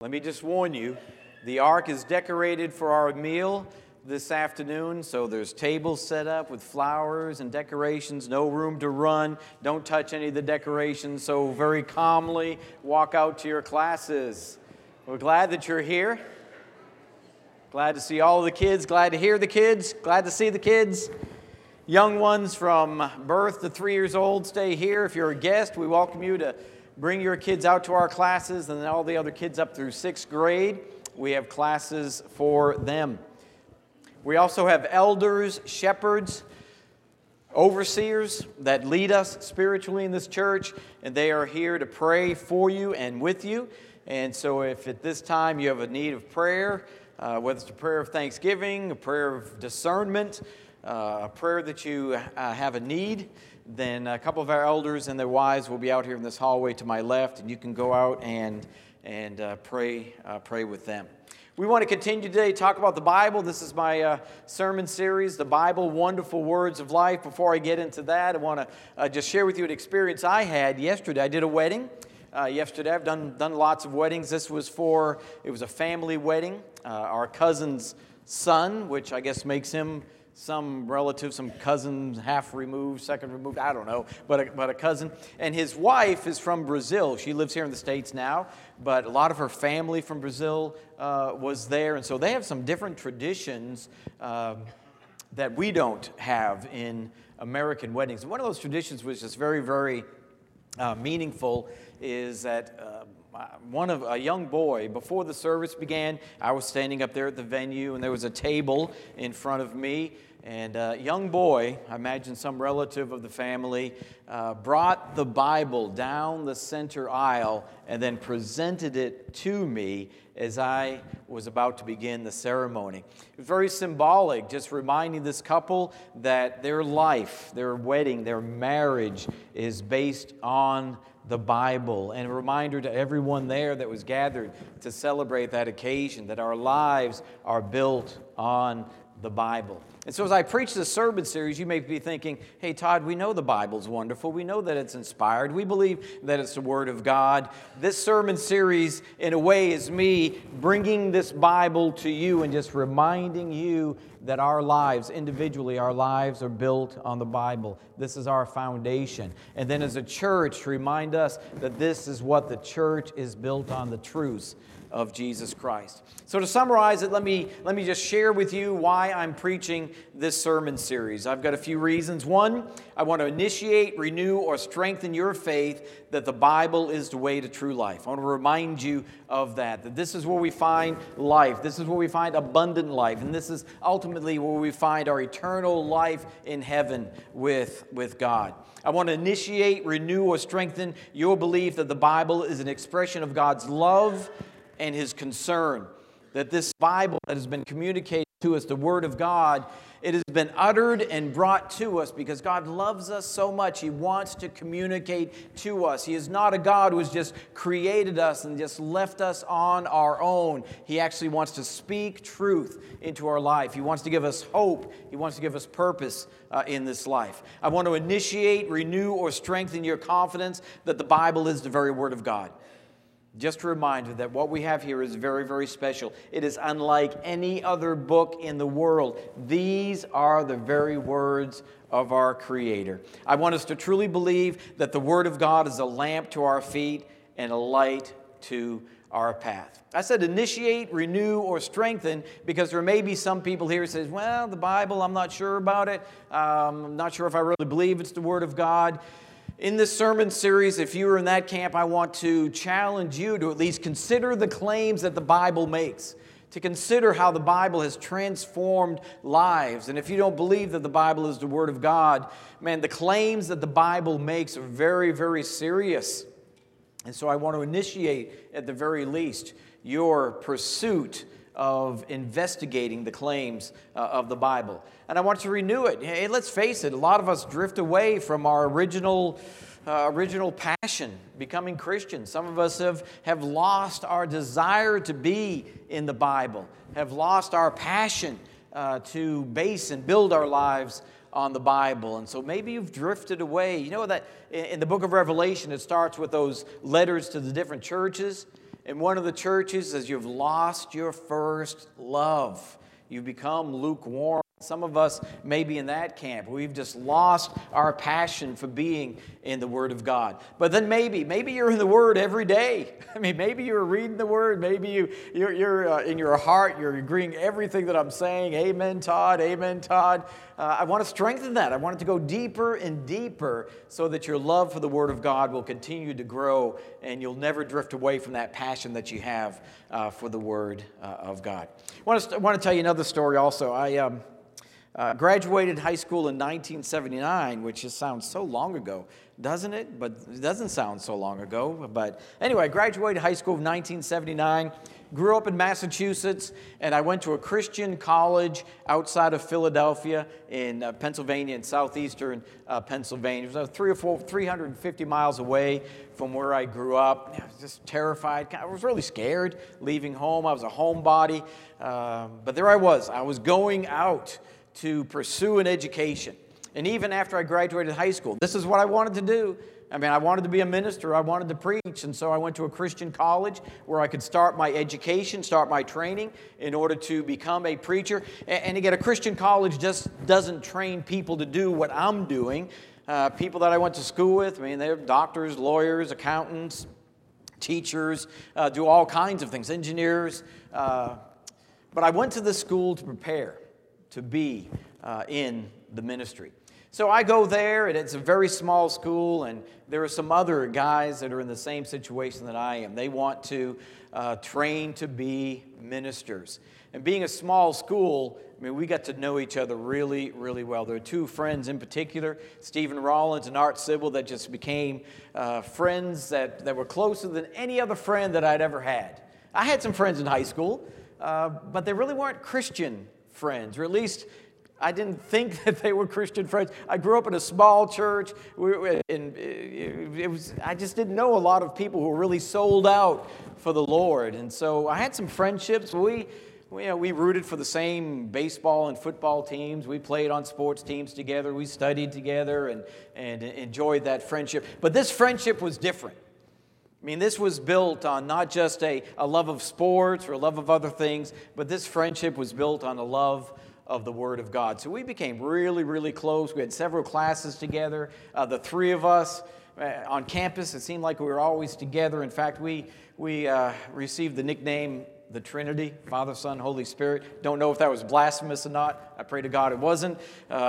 Let me just warn you, the ark is decorated for our meal this afternoon, so there's tables set up with flowers and decorations, no room to run. Don't touch any of the decorations, so very calmly walk out to your classes. We're glad that you're here. Glad to see all of the kids, glad to hear the kids, glad to see the kids. Young ones from birth to 3 years old, stay here. If you're a guest, we welcome you to bring your kids out to our classes, and then all the other kids up through 6th grade, we have classes for them. We also have elders, shepherds, overseers that lead us spiritually in this church, and they are here to pray for you and with you. And so if at this time you have a need of prayer, whether it's a prayer of thanksgiving, a prayer of discernment, a prayer that you have a need, then a couple of our elders and their wives will be out here in this hallway to my left, and you can go out and pray with them. We want to continue today to talk about the Bible. This is my sermon series, The Bible, Wonderful Words of Life. Before I get into that, I want to just share with you an experience I had yesterday. I did a wedding yesterday. I've done lots of weddings. It was a family wedding. Our cousin's son, which I guess makes him some relative, some cousin, half removed, second removed, I don't know, but a cousin. And his wife is from Brazil. She lives here in the States now, but a lot of her family from Brazil was there. And so they have some different traditions that we don't have in American weddings. And one of those traditions was just very, very meaningful is that a young boy, before the service began, I was standing up there at the venue, and there was a table in front of me, and a young boy, I imagine some relative of the family, brought the Bible down the center aisle and then presented it to me as I was about to begin the ceremony. It was very symbolic, just reminding this couple that their life, their wedding, their marriage is based on the Bible, and a reminder to everyone there that was gathered to celebrate that occasion, that our lives are built on the Bible. And so as I preach this sermon series, you may be thinking, hey, Todd, we know the Bible's wonderful. We know that it's inspired. We believe that it's the Word of God. This sermon series, in a way, is me bringing this Bible to you and just reminding you that our lives, individually, our lives are built on the Bible. This is our foundation. And then as a church, to remind us that this is what the church is built on, the truths of Jesus Christ. So to summarize it, let me just share with you why I'm preaching this sermon series. I've got a few reasons. One, I want to initiate, renew, or strengthen your faith that the Bible is the way to true life. I want to remind you of that this is where we find life. This is where we find abundant life. And this is ultimately where we find our eternal life in heaven with God. I want to initiate, renew, or strengthen your belief that the Bible is an expression of God's love and His concern. That this Bible that has been communicated to us, the Word of God, it has been uttered and brought to us because God loves us so much. He wants to communicate to us. He is not a God who has just created us and just left us on our own. He actually wants to speak truth into our life. He wants to give us hope. He wants to give us purpose in this life. I want to initiate, renew, or strengthen your confidence that the Bible is the very Word of God. Just a reminder that what we have here is very, very special. It is unlike any other book in the world. These are the very words of our Creator. I want us to truly believe that the Word of God is a lamp to our feet and a light to our path. I said initiate, renew, or strengthen because there may be some people here who says, well, the Bible, I'm not sure about it. I'm not sure if I really believe it's the Word of God. In this sermon series, if you are in that camp, I want to challenge you to at least consider the claims that the Bible makes, to consider how the Bible has transformed lives. And if you don't believe that the Bible is the Word of God, man, the claims that the Bible makes are very, very serious. And so I want to initiate, at the very least, your pursuit of investigating the claims of the Bible. And I want to renew it. Hey, let's face it, a lot of us drift away from our original passion, becoming Christians. Some of us have lost our desire to be in the Bible, have lost our passion to base and build our lives on the Bible. And so maybe you've drifted away. You know that in the book of Revelation, it starts with those letters to the different churches. in one of the churches is you've lost your first love. You've become lukewarm. Some of us may be in that camp. We've just lost our passion for being in the Word of God. But then maybe you're in the Word every day. I mean, maybe you're reading the Word. Maybe you're in your heart, you're agreeing everything that I'm saying. Amen, Todd. Amen, Todd. I want to strengthen that. I want it to go deeper and deeper so that your love for the Word of God will continue to grow and you'll never drift away from that passion that you have for the Word of God. I want to tell you another story also. I graduated high school in 1979, which just sounds so long ago, doesn't it? But it doesn't sound so long ago. But anyway, I graduated high school in 1979, grew up in Massachusetts, and I went to a Christian college outside of Philadelphia in Pennsylvania, in southeastern Pennsylvania. It was 350 miles away from where I grew up. I was just terrified. I was really scared leaving home. I was a homebody. But there I was going out to pursue an education. And even after I graduated high school, this is what I wanted to do. I mean, I wanted to be a minister. I wanted to preach. And so I went to a Christian college where I could start my education, start my training in order to become a preacher. And again, a Christian college just doesn't train people to do what I'm doing. People that I went to school with, I mean, they're doctors, lawyers, accountants, teachers, do all kinds of things, engineers. But I went to this school to prepare to be in the ministry. So I go there, and it's a very small school, and there are some other guys that are in the same situation that I am. They want to train to be ministers. And being a small school, I mean, we got to know each other really, really well. There are two friends in particular, Stephen Rollins and Art Sybil, that just became friends that were closer than any other friend that I'd ever had. I had some friends in high school, but they really weren't Christian friends, or at least I didn't think that they were Christian friends. I grew up in a small church, I just didn't know a lot of people who were really sold out for the Lord. And so I had some friendships. We rooted for the same baseball and football teams. We played on sports teams together. We studied together and enjoyed that friendship. But this friendship was different. I mean, this was built on not just a love of sports or a love of other things, but this friendship was built on a love of the Word of God. So we became really, really close. We had several classes together. The three of us on campus, it seemed like we were always together. In fact, we received the nickname the Trinity, Father, Son, Holy Spirit. Don't know if that was blasphemous or not. I pray to God it wasn't.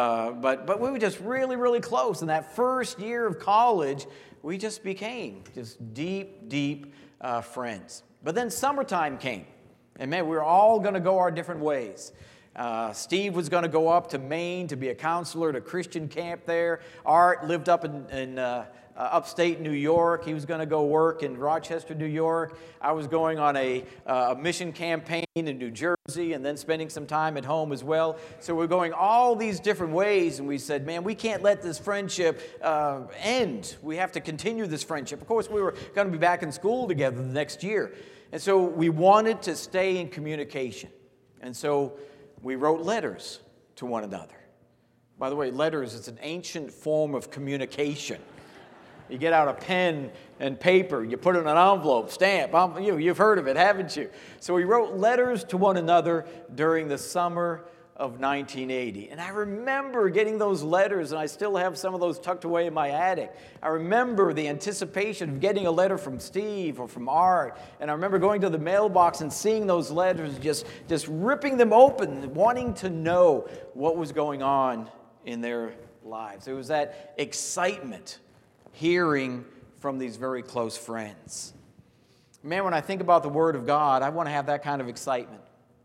But we were just really, really close. In that first year of college, we just became just deep, deep friends. But then summertime came. And man, we were all going to go our different ways. Steve was going to go up to Maine to be a counselor at a Christian camp there. Art lived up in upstate New York. He was going to go work in Rochester, New York. I was going on a mission campaign in New Jersey and then spending some time at home as well. So we're going all these different ways, and we said, man, we can't let this friendship end. We have to continue this friendship. Of course, we were going to be back in school together the next year. And so we wanted to stay in communication. And so we wrote letters to one another. By the way, letters, it's an ancient form of communication. You get out a pen and paper, you put it in an envelope, stamp. You've heard of it, haven't you? So we wrote letters to one another during the summer of 1980. And I remember getting those letters, and I still have some of those tucked away in my attic. I remember the anticipation of getting a letter from Steve or from Art. And I remember going to the mailbox and seeing those letters, just ripping them open, wanting to know what was going on in their lives. It was that excitement hearing from these very close friends. Man, when I think about the Word of God, I want to have that kind of excitement.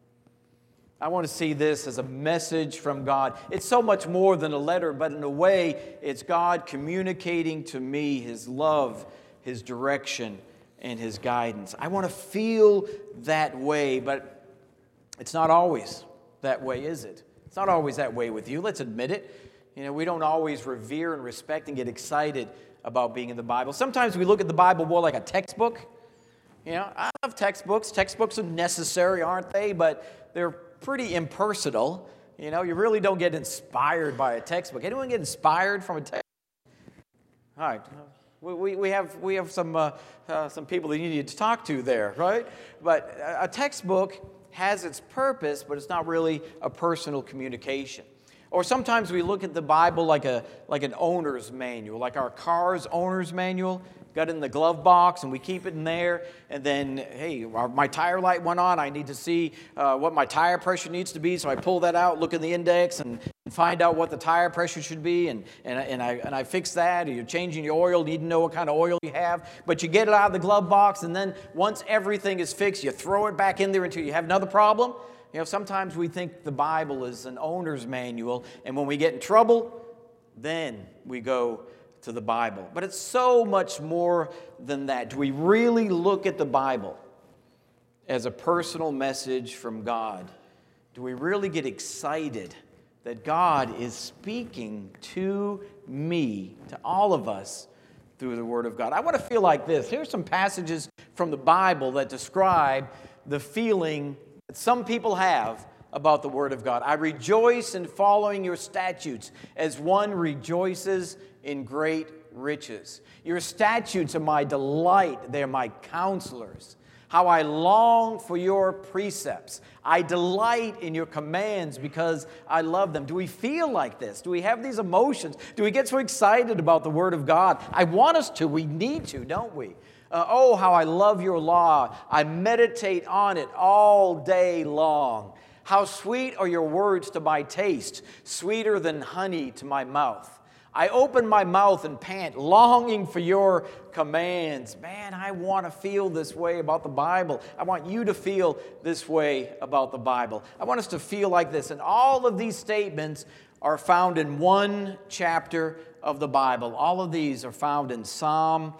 I want to see this as a message from God. It's so much more than a letter, but in a way, it's God communicating to me His love, His direction, and His guidance. I want to feel that way, but it's not always that way, is it? It's not always that way with you. Let's admit it. We don't always revere and respect and get excited about being in the Bible. Sometimes we look at the Bible more like a textbook. I love textbooks. Textbooks are necessary, aren't they? But they're pretty impersonal. You really don't get inspired by a textbook. Anyone get inspired from a textbook? All right. We have some people that you need to talk to there, right? But a textbook has its purpose, but it's not really a personal communication. Or sometimes we look at the Bible like an owner's manual, like our car's owner's manual. Got it in the glove box, and we keep it in there. And then, hey, my tire light went on. I need to see what my tire pressure needs to be. So I pull that out, look in the index, and find out what the tire pressure should be. And I fix that. Or you're changing your oil. You need to know what kind of oil you have. But you get it out of the glove box, and then once everything is fixed, you throw it back in there until you have another problem. You know, sometimes we think the Bible is an owner's manual, and when we get in trouble, then we go to the Bible. But it's so much more than that. Do we really look at the Bible as a personal message from God? Do we really get excited that God is speaking to me, to all of us, through the Word of God? I want to feel like this. Here's some passages from the Bible that describe the feeling that some people have about the Word of God. I rejoice in following your statutes as one rejoices in great riches. Your statutes are my delight. They're my counselors. How I long for your precepts. I delight in your commands because I love them. Do we feel like this? Do we have these emotions? Do we get so excited about the Word of God? I want us to. We need to, don't we? Oh, how I love your law. I meditate on it all day long. How sweet are your words to my taste, sweeter than honey to my mouth. I open my mouth and pant, longing for your commands. Man, I want to feel this way about the Bible. I want you to feel this way about the Bible. I want us to feel like this. And all of these statements are found in one chapter of the Bible. All of these are found in Psalm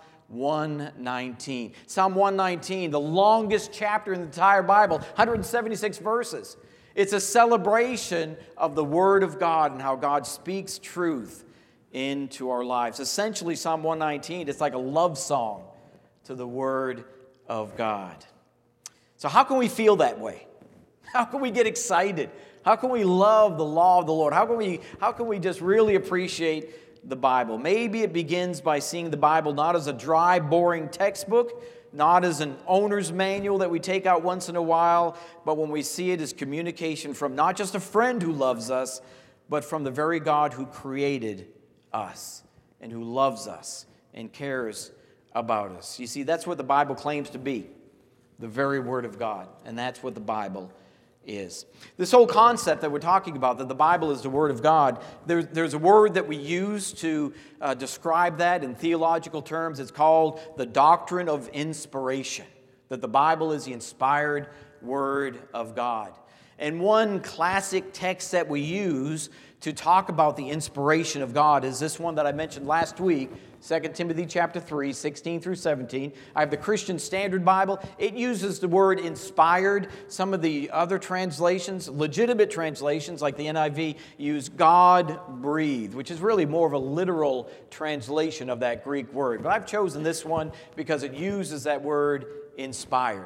119. Psalm 119, the longest chapter in the entire Bible, 176 verses. It's a celebration of the Word of God and how God speaks truth into our lives. Essentially, Psalm 119, it's like a love song to the Word of God. So how can we feel that way? How can we get excited? How can we love the law of the Lord? How can we just really appreciate the Bible? Maybe it begins by seeing the Bible not as a dry, boring textbook, not as an owner's manual that we take out once in a while, but when we see it as communication from not just a friend who loves us, but from the very God who created us and who loves us and cares about us. You see, that's what the Bible claims to be, the very Word of God, and that's what the Bible is. This whole concept that we're talking about, that the Bible is the Word of God, there's a word that we use to describe that in theological terms. It's called the doctrine of inspiration, that the Bible is the inspired Word of God. And one classic text that we use to talk about the inspiration of God is this one that I mentioned last week, 2 Timothy chapter 3, 16 through 17. I have the Christian Standard Bible. It uses the word inspired. Some of the other translations, legitimate translations like the NIV, use God-breathed, which is really more of a literal translation of that Greek word. But I've chosen this one because it uses that word inspired.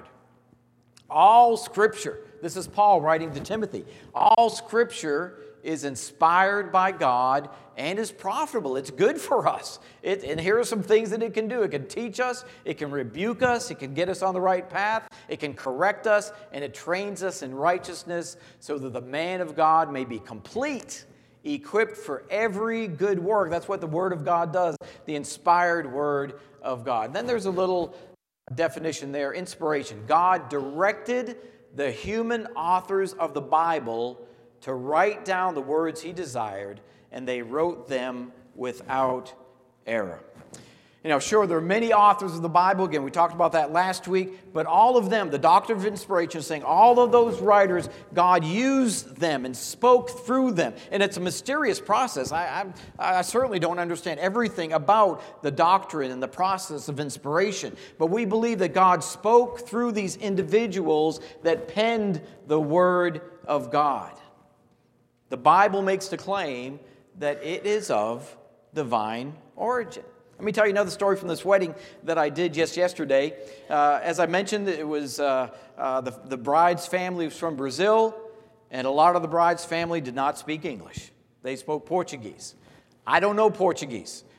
All Scripture, this is Paul writing to Timothy, all Scripture is inspired by God and is profitable. It's good for us. And here are some things that it can do. It can teach us, it can rebuke us, it can get us on the right path, it can correct us, and it trains us in righteousness so that the man of God may be complete, equipped for every good work. That's what the Word of God does, the inspired Word of God. Then there's a little definition there, inspiration. God directed the human authors of the Bible to write down the words he desired, and they wrote them without error. You know, sure, there are many authors of the Bible. Again, we talked about that last week. But all of them, the doctrine of inspiration is saying all of those writers, God used them and spoke through them. And it's a mysterious process. I certainly don't understand everything about the doctrine and the process of inspiration. But we believe that God spoke through these individuals that penned the Word of God. The Bible makes the claim that it is of divine origin. Let me tell you another story from this wedding that I did just yesterday. As I mentioned, it was the bride's family was from Brazil, and a lot of the bride's family did not speak English. They spoke Portuguese. I don't know Portuguese.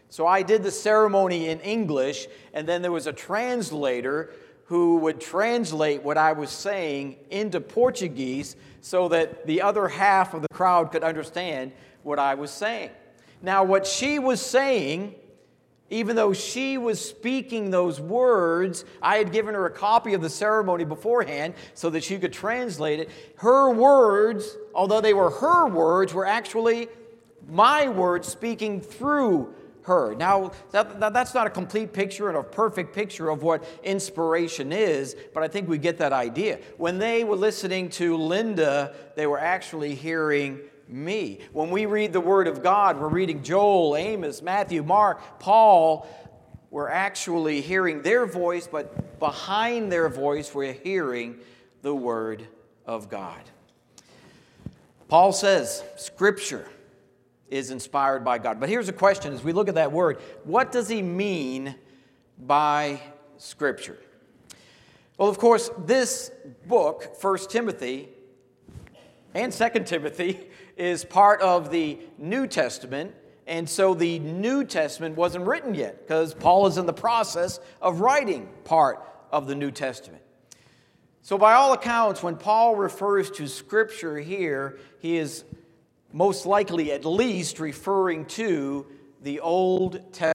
So I did the ceremony in English, and then there was a translator who would translate what I was saying into Portuguese so that the other half of the crowd could understand what I was saying. Now, what she was saying, even though she was speaking those words, I had given her a copy of the ceremony beforehand so that she could translate it. Her words, although they were her words, were actually my words speaking through her. Now, that's not a complete picture and a perfect picture of what inspiration is, but I think we get that idea. When they were listening to Linda, they were actually hearing me. When we read the Word of God, we're reading Joel, Amos, Matthew, Mark, Paul, we're actually hearing their voice, but behind their voice, we're hearing the Word of God. Paul says, Scripture is inspired by God. But here's a question as we look at that word. What does he mean by Scripture? Well, of course, this book, 1 Timothy and 2 Timothy, is part of the New Testament. And so the New Testament wasn't written yet because Paul is in the process of writing part of the New Testament. So by all accounts, when Paul refers to Scripture here, he is most likely at least referring to the Old Testament.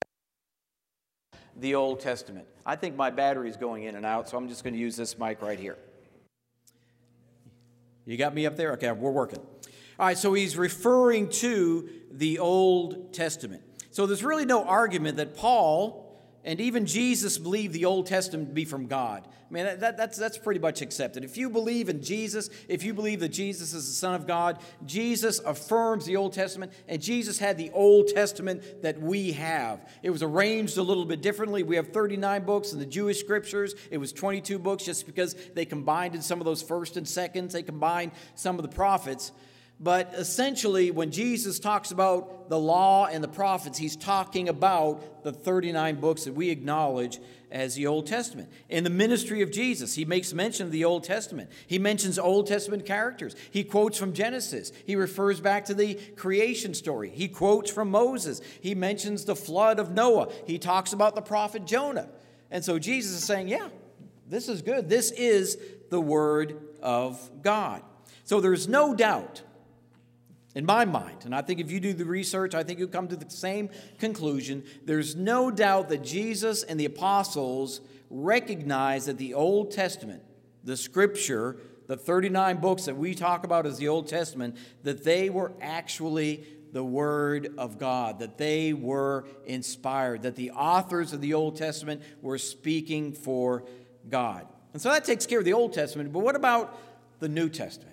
The Old Testament. I think my battery is going in and out, so I'm just going to use this mic right here. You got me up there? Okay, we're working. All right, so he's referring to the Old Testament. So there's really no argument that Paul and even Jesus believed the Old Testament to be from God. I mean, that's pretty much accepted. If you believe in Jesus, if you believe that Jesus is the Son of God, Jesus affirms the Old Testament, and Jesus had the Old Testament that we have. It was arranged a little bit differently. We have 39 books in the Jewish Scriptures. It was 22 books just because they combined in some of those first and seconds. They combined some of the prophets. But essentially, when Jesus talks about the law and the prophets, he's talking about the 39 books that we acknowledge as the Old Testament. In the ministry of Jesus, he makes mention of the Old Testament. He mentions Old Testament characters. He quotes from Genesis. He refers back to the creation story. He quotes from Moses. He mentions the flood of Noah. He talks about the prophet Jonah. And so Jesus is saying, yeah, this is good. This is the Word of God. So there's no doubt in my mind, and I think if you do the research, I think you'll come to the same conclusion. There's no doubt that Jesus and the apostles recognized that the Old Testament, the Scripture, the 39 books that we talk about as the Old Testament, that they were actually the Word of God, that they were inspired, that the authors of the Old Testament were speaking for God. And so that takes care of the Old Testament, but what about the New Testament?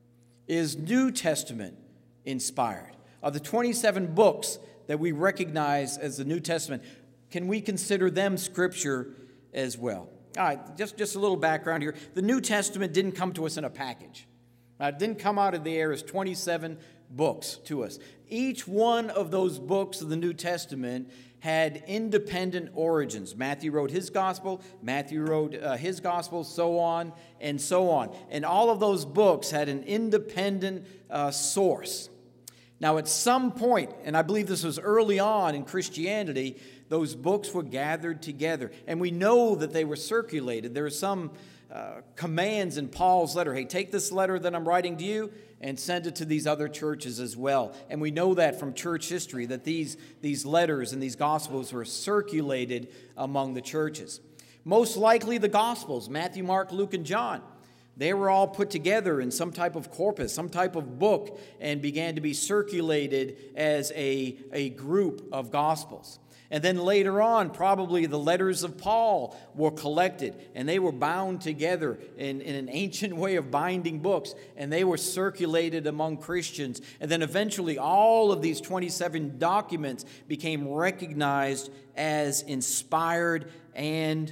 Is New Testament inspired? Of the 27 books that we recognize as the New Testament, can we consider them Scripture as well? All right, just a little background here. The New Testament didn't come to us in a package. It didn't come out of the air as 27 books to us. Each one of those books of the New Testament had independent origins. Matthew wrote his gospel, Matthew wrote his gospel, so on and so on. And all of those books had an independent source. Now, at some point, and I believe this was early on in Christianity, those books were gathered together. And we know that they were circulated. There are some commands in Paul's letter. Hey, take this letter that I'm writing to you and send it to these other churches as well. And we know that from church history, that these letters and these gospels were circulated among the churches. Most likely the gospels, Matthew, Mark, Luke, and John, they were all put together in some type of corpus, some type of book, and began to be circulated as a group of gospels. And then later on, probably the letters of Paul were collected, and they were bound together in an ancient way of binding books, and they were circulated among Christians. And then eventually all of these 27 documents became recognized as inspired and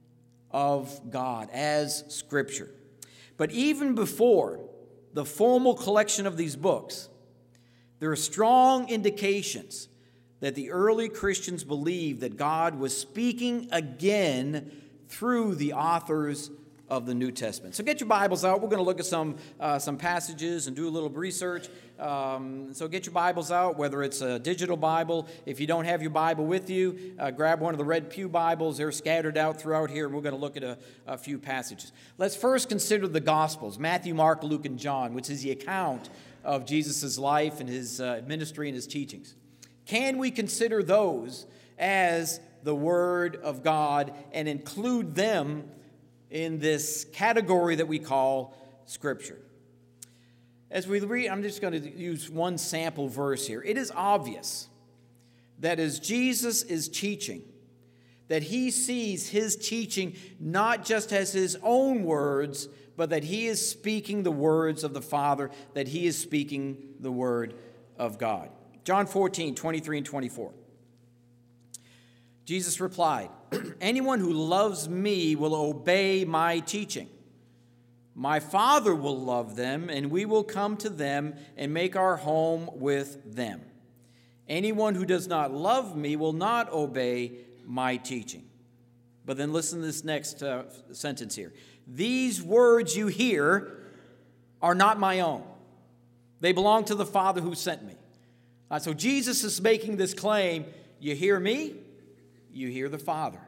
of God, as Scripture. But even before the formal collection of these books, there are strong indications that the early Christians believed that God was speaking again through the authors of the New Testament. So get your Bibles out. We're going to look at some passages and do a little research. So get your Bibles out, whether it's a digital Bible. If you don't have your Bible with you, grab one of the red pew Bibles. They're scattered out throughout here. We're going to look at a few passages. Let's first consider the Gospels, Matthew, Mark, Luke, and John, which is the account of Jesus' life and his ministry and his teachings. Can we consider those as the Word of God and include them in this category that we call Scripture? As we read, I'm just going to use one sample verse here. It is obvious that as Jesus is teaching, that he sees his teaching not just as his own words, but that he is speaking the words of the Father, that he is speaking the Word of God. John 14, 23 and 24. Jesus replied, "Anyone who loves me will obey my teaching. My Father will love them, and we will come to them and make our home with them. Anyone who does not love me will not obey my teaching." But then listen to this next sentence here. "These words you hear are not my own. They belong to the Father who sent me." So Jesus is making this claim, you hear me, you hear the Father.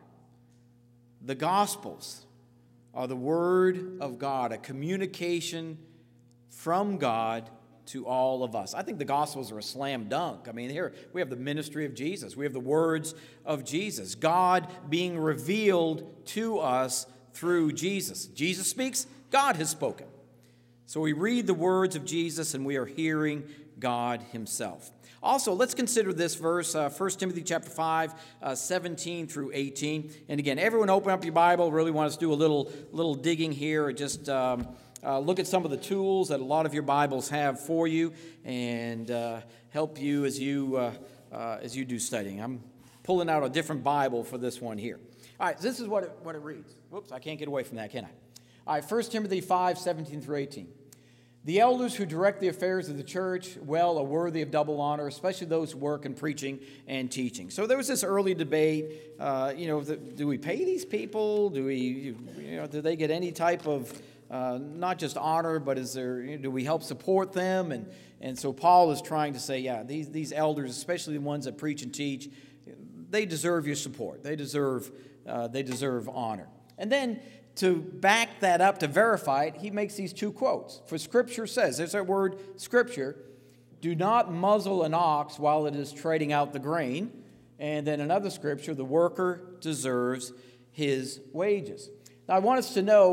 The Gospels are the Word of God, a communication from God to all of us. I think the Gospels are a slam dunk. I mean, here we have the ministry of Jesus. We have the words of Jesus. God being revealed to us through Jesus. Jesus speaks, God has spoken. So we read the words of Jesus and we are hearing God himself. Also, let's consider this verse, 1 Timothy chapter 5, 17 through 18. And again, everyone open up your Bible. Really want us to do a little digging here. Just look at some of the tools that a lot of your Bibles have for you and help you as you do studying. I'm pulling out a different Bible for this one here. All right, this is what it reads. Whoops, I can't get away from that, can I? All right, 1 Timothy 5, 17 through 18. "The elders who direct the affairs of the church, are worthy of double honor, especially those who work in preaching and teaching." So there was this early debate, do we pay these people? Do they get any type of, not just honor, but do we help support them? And so Paul is trying to say, these elders, especially the ones that preach and teach, they deserve your support. They deserve honor. And then to back that up, to verify it, he makes these two quotes. For Scripture says, there's that word Scripture, "Do not muzzle an ox while it is treading out the grain." And then another Scripture, "The worker deserves his wages." Now I want us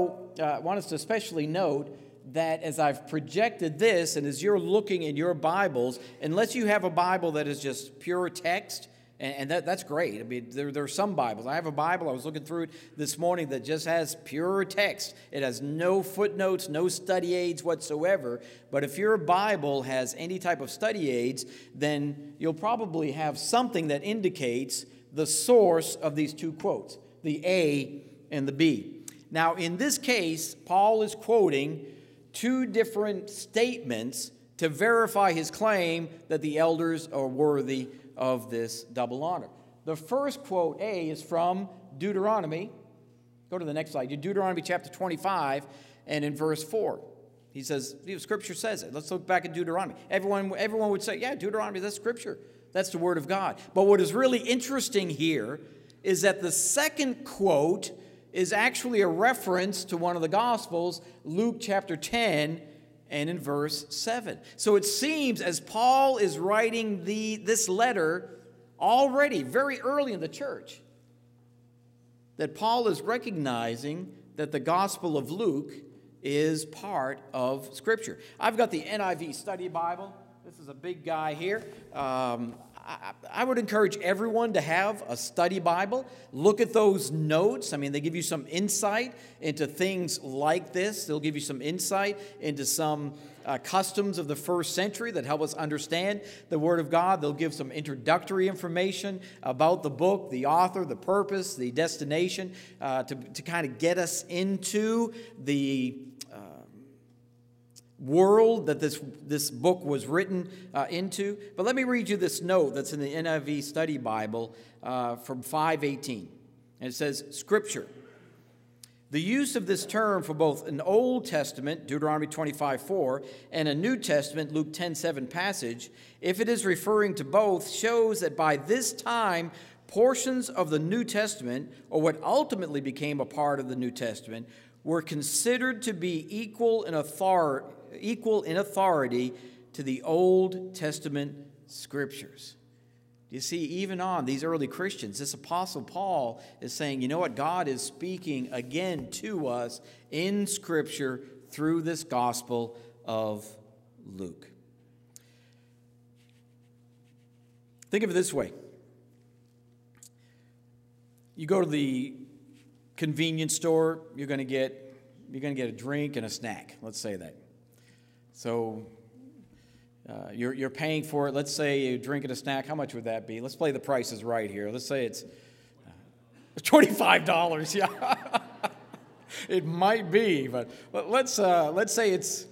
to especially note that as I've projected this, and as you're looking in your Bibles, unless you have a Bible that is just pure text, and that's great. I mean, there are some Bibles. I have a Bible, I was looking through it this morning, that just has pure text. It has no footnotes, no study aids whatsoever. But if your Bible has any type of study aids, then you'll probably have something that indicates the source of these two quotes, the A and the B. Now, in this case, Paul is quoting two different statements to verify his claim that the elders are worthy of this double honor. The first quote, A, is from Deuteronomy. Go to the next slide. Deuteronomy chapter 25 and in verse 4. He says, Scripture says it. Let's look back at Deuteronomy. Everyone would say, Deuteronomy, that's Scripture. That's the Word of God. But what is really interesting here is that the second quote is actually a reference to one of the Gospels, Luke chapter 10 and in verse 7. So it seems as Paul is writing this letter already very early in the church, that Paul is recognizing that the Gospel of Luke is part of Scripture. I've got the NIV Study Bible. This is a big guy here. I would encourage everyone to have a study Bible. Look at those notes. I mean, they give you some insight into things like this. They'll give you some insight into some customs of the first century that help us understand the Word of God. They'll give some introductory information about the book, the author, the purpose, the destination, to kind of get us into the world that this book was written into. But let me read you this note that's in the NIV Study Bible from 5:18. And it says, Scripture, The use of this term for both an Old Testament, Deuteronomy 25:4, and a New Testament, Luke 10:7 passage, if it is referring to both, shows that by this time, portions of the New Testament, or what ultimately became a part of the New Testament, were considered to be equal in authority to the Old Testament scriptures. You see, even on these early Christians, this Apostle Paul is saying, you know what? God is speaking again to us in Scripture through this Gospel of Luke. Think of it this way. You go to the convenience store, you're going to get a drink and a snack. Let's say that. So you're paying for it. Let's say you drink and a snack. How much would that be? Let's play the Price is Right here. Let's say it's $25. Yeah, it might be, but let's say it's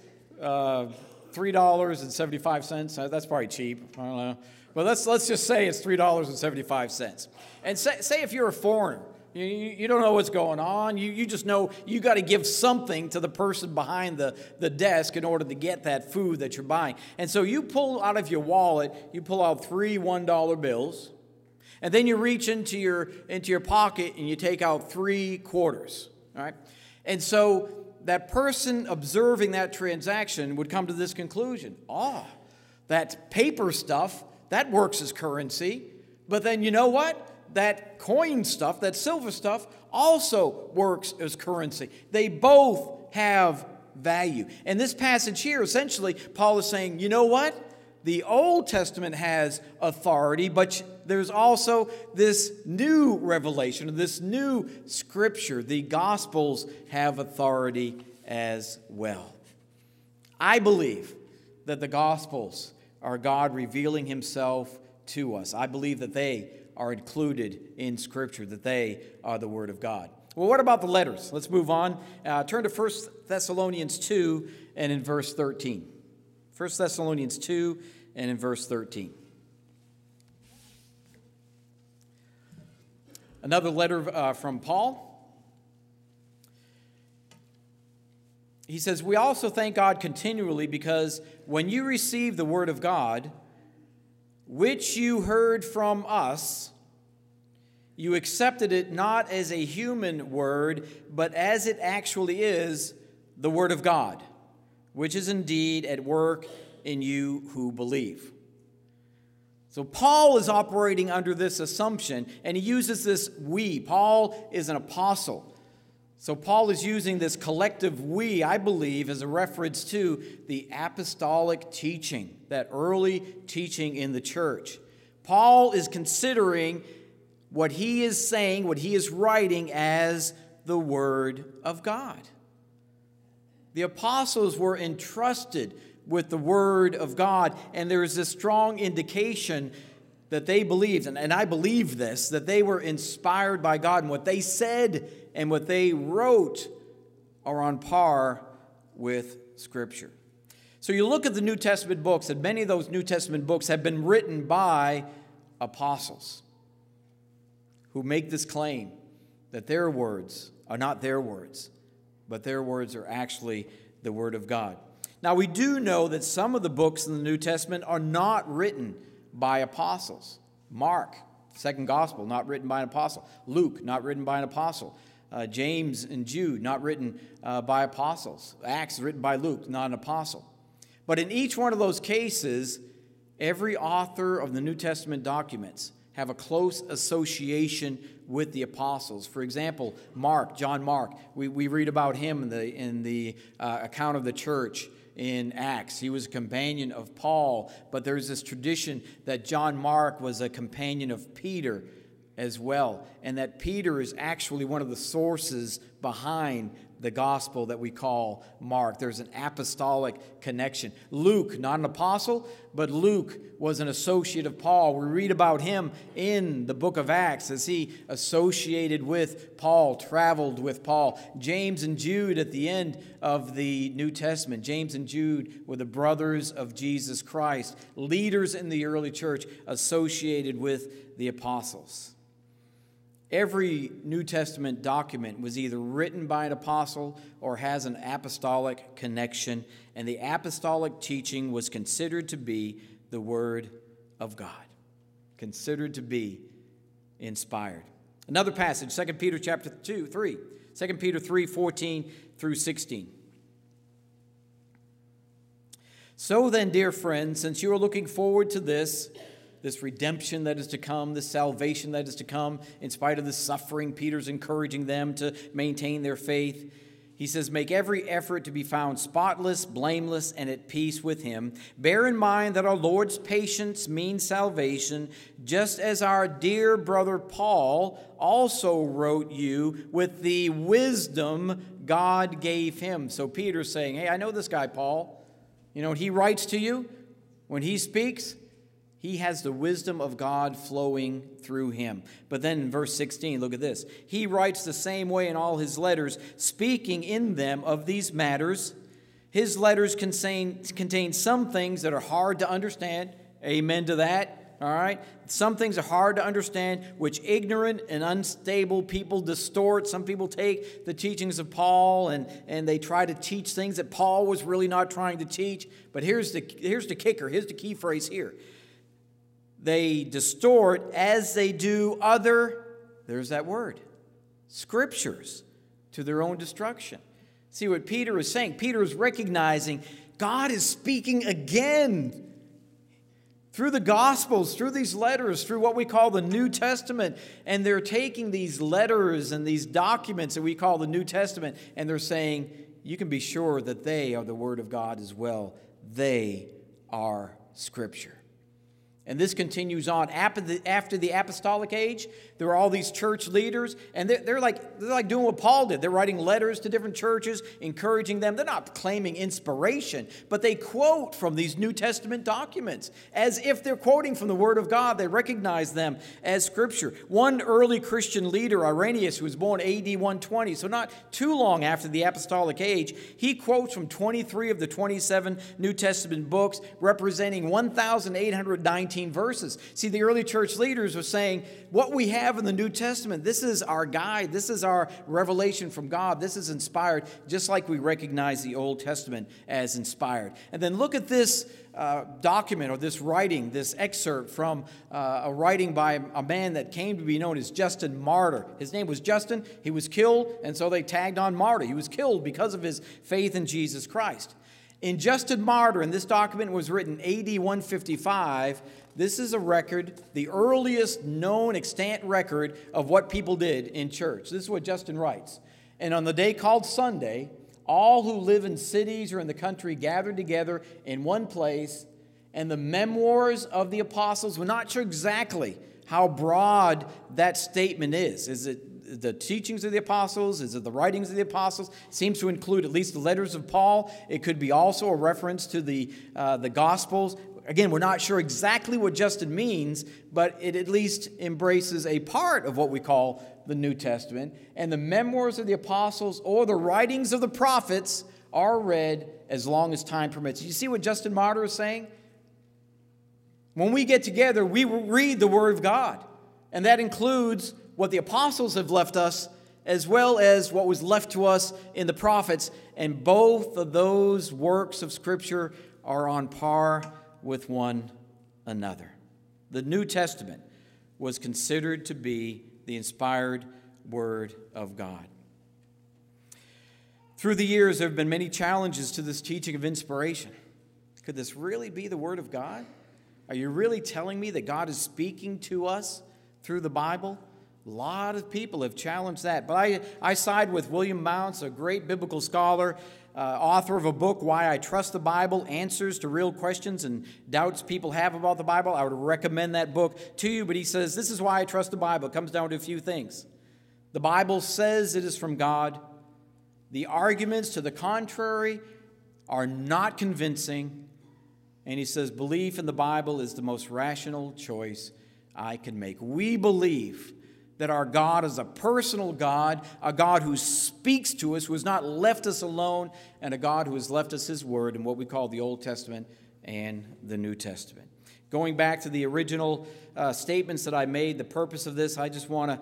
$3.75. That's probably cheap. I don't know, but let's just say it's $3.75. And say if you're a foreigner. You don't know what's going on. You just know you got to give something to the person behind the desk in order to get that food that you're buying. And so you pull out of your wallet, you pull out 3 $1 bills, and then you reach into your pocket and you take out 3 quarters. All right? And so that person observing that transaction would come to this conclusion. That paper stuff, that works as currency. But then you know what? That coin stuff, that silver stuff, also works as currency. They both have value. And this passage here, essentially, Paul is saying, you know what? The Old Testament has authority, but there's also this new revelation, this new scripture. The Gospels have authority as well. I believe that the Gospels are God revealing himself to us. I believe that they are included in Scripture, that they are the Word of God. Well, what about the letters? Let's move on. Turn to 1 Thessalonians 2 and in verse 13. 1 Thessalonians 2 and in verse 13. Another letter from Paul. He says, "We also thank God continually because when you received the Word of God, which you heard from us, you accepted it not as a human word, but as it actually is, the Word of God, which is indeed at work in you who believe." So Paul is operating under this assumption, and he uses this we. Paul is an apostle. So Paul is using this collective we, I believe, as a reference to the apostolic teaching, that early teaching in the church. Paul is considering what he is saying, what he is writing as the Word of God. The apostles were entrusted with the Word of God, and there is this strong indication that they believed, and I believe this, that they were inspired by God, and what they said and what they wrote are on par with Scripture. So you look at the New Testament books, and many of those New Testament books have been written by apostles who make this claim that their words are not their words, but their words are actually the Word of God. Now, we do know that some of the books in the New Testament are not written by apostles. Mark, second gospel, not written by an apostle. Luke, not written by an apostle. James and Jude, not written by apostles. Acts, written by Luke, not an apostle. But in each one of those cases, every author of the New Testament documents have a close association with the apostles. For example, Mark, John Mark, we read about him in the account of the church in Acts. He was a companion of Paul, but there's this tradition that John Mark was a companion of Peter as well, and that Peter is actually one of the sources behind the gospel that we call Mark. There's an apostolic connection. Luke, not an apostle, but Luke was an associate of Paul. We read about him in the book of Acts as he associated with Paul, traveled with Paul. James and Jude at the end of the New Testament. James and Jude were the brothers of Jesus Christ, leaders in the early church associated with the apostles. Every New Testament document was either written by an apostle or has an apostolic connection, and the apostolic teaching was considered to be the Word of God, considered to be inspired. Another passage, 2 Peter chapter 3, 2 Peter 3, 14 through 16. So then, dear friends, since you are looking forward to this redemption that is to come, this salvation that is to come, in spite of the suffering, Peter's encouraging them to maintain their faith. He says, make every effort to be found spotless, blameless, and at peace with him. Bear in mind that our Lord's patience means salvation, just as our dear brother Paul also wrote you with the wisdom God gave him. So Peter's saying, hey, I know this guy, Paul. You know, he writes to you. When he speaks, he has the wisdom of God flowing through him. But then in verse 16, look at this. He writes the same way in all his letters, speaking in them of these matters. His letters contain some things that are hard to understand. Amen to that. All right? Some things are hard to understand, which ignorant and unstable people distort. Some people take the teachings of Paul and they try to teach things that Paul was really not trying to teach. But here's the kicker. Here's the key phrase here. They distort as they do other, there's that word, scriptures, to their own destruction. See what Peter is saying? Peter is recognizing God is speaking again through the Gospels, through these letters, through what we call the New Testament. And they're taking these letters and these documents that we call the New Testament, and they're saying, you can be sure that they are the Word of God as well. They are Scripture. And this continues on. After the apostolic age, there are all these church leaders, and they're like doing what Paul did. They're writing letters to different churches, encouraging them. They're not claiming inspiration, but they quote from these New Testament documents. As if they're quoting from the Word of God, they recognize them as Scripture. One early Christian leader, Irenaeus, who was born AD 120, so not too long after the apostolic age, he quotes from 23 of the 27 New Testament books, representing 1,819 verses. See, the early church leaders were saying, what we have in the New Testament, this is our guide, this is our revelation from God, this is inspired, just like we recognize the Old Testament as inspired. And then look at this document or this writing, this excerpt from a writing by a man that came to be known as Justin Martyr. His name was Justin. He was killed, and so they tagged on Martyr. He was killed because of his faith in Jesus Christ. In Justin Martyr, and this document was written AD 155, this is a record, the earliest known extant record of what people did in church. This is what Justin writes. And on the day called Sunday, all who live in cities or in the country gathered together in one place, and the memoirs of the apostles, we're not sure exactly how broad that statement is. Is it the teachings of the apostles? Is it the writings of the apostles? It seems to include at least the letters of Paul. It could be also a reference to the Gospels. Again, we're not sure exactly what Justin means, but it at least embraces a part of what we call the New Testament. And the memoirs of the apostles or the writings of the prophets are read as long as time permits. You see what Justin Martyr is saying? When we get together, we read the Word of God. And that includes what the apostles have left us, as well as what was left to us in the prophets. And both of those works of Scripture are on par with one another. The New Testament was considered to be the inspired Word of God. Through the years, there have been many challenges to this teaching of inspiration. Could this really be the Word of God? Are you really telling me that God is speaking to us through the Bible? A lot of people have challenged that. But I side with William Mounce, a great biblical scholar, author of a book, Why I Trust the Bible, Answers to Real Questions and Doubts People Have About the Bible. I would recommend that book to you, but he says, this is why I trust the Bible. It comes down to a few things. The Bible says it is from God. The arguments to the contrary are not convincing. And he says, belief in the Bible is the most rational choice I can make. We believe that our God is a personal God, a God who speaks to us, who has not left us alone, and a God who has left us His Word in what we call the Old Testament and the New Testament. Going back to the original statements that I made, the purpose of this, I just want to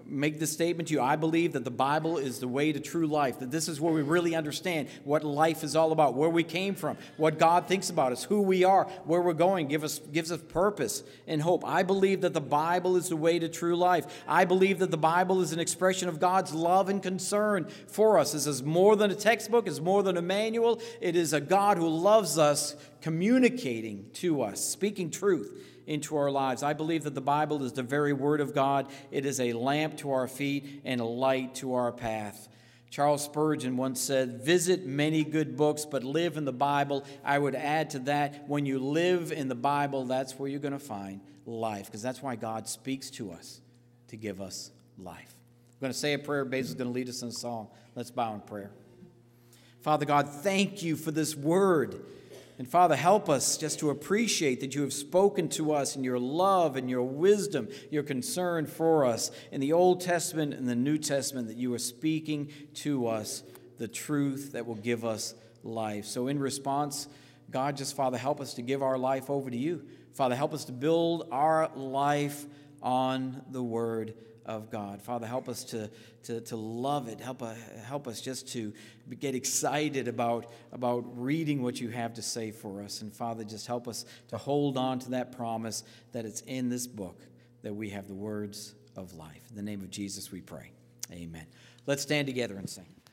make this statement to you. I believe that the Bible is the way to true life, that this is where we really understand what life is all about, where we came from, what God thinks about us, who we are, where we're going, gives us purpose and hope. I believe that the Bible is the way to true life. I believe that the Bible is an expression of God's love and concern for us. This is more than a textbook, it's more than a manual. It is a God who loves us, communicating to us, speaking truth into our lives. I believe that the Bible is the very Word of God. It is a lamp to our feet and a light to our path. Charles Spurgeon once said, "Visit many good books, but live in the Bible." I would add to that, when you live in the Bible, that's where you're going to find life, because that's why God speaks to us, to give us life. I'm going to say a prayer. Basil's going to lead us in a song. Let's bow in prayer. Father God, thank you for this word. And Father, help us just to appreciate that you have spoken to us in your love and your wisdom, your concern for us in the Old Testament and the New Testament, that you are speaking to us the truth that will give us life. So in response, God, just Father, help us to give our life over to you. Father, help us to build our life on the Word of God. Father, help us to love it. Help us just to get excited about reading what you have to say for us. And Father, just help us to hold on to that promise that it's in this book that we have the words of life. In the name of Jesus we pray. Amen. Let's stand together and sing.